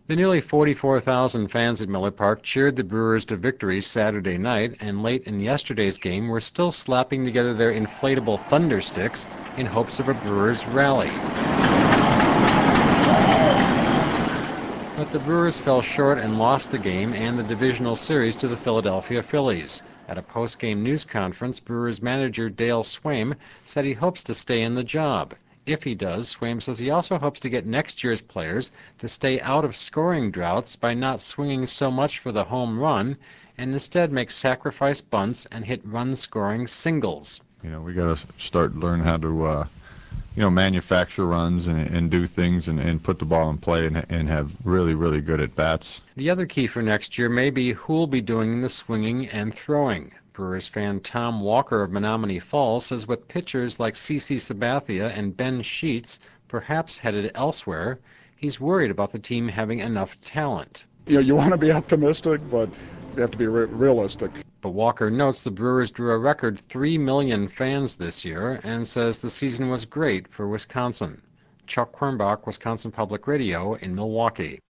The nearly 44,000 fans at Miller Park cheered the Brewers to victory Saturday night, and late in yesterday's game were still slapping together their inflatable thunder sticks in hopes of a Brewers rally. But the Brewers fell short and lost the game and the divisional series to the Philadelphia Phillies. At a post-game news conference, Brewers manager Dale Swaim said he hopes to stay in the job. If he does, Swaim says he also hopes to get next year's players to stay out of scoring droughts by not swinging so much for the home run and instead make sacrifice bunts and hit run-scoring singles. We got to start learn how to, manufacture runs and do things and put the ball in play and have really, really good at-bats. The other key for next year may be who will be doing the swinging and throwing. Brewers fan Tom Walker of Menominee Falls says with pitchers like CC Sabathia and Ben Sheets perhaps headed elsewhere, he's worried about the team having enough talent. You want to be optimistic, but you have to be realistic. But Walker notes the Brewers drew a record 3 million fans this year and says the season was great for Wisconsin. Chuck Quirmbach, Wisconsin Public Radio in Milwaukee.